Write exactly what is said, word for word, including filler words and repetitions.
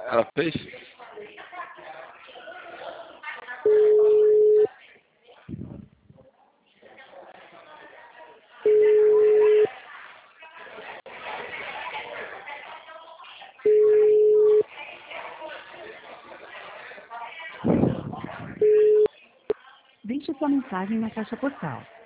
Ela fez? Deixe sua mensagem na caixa postal.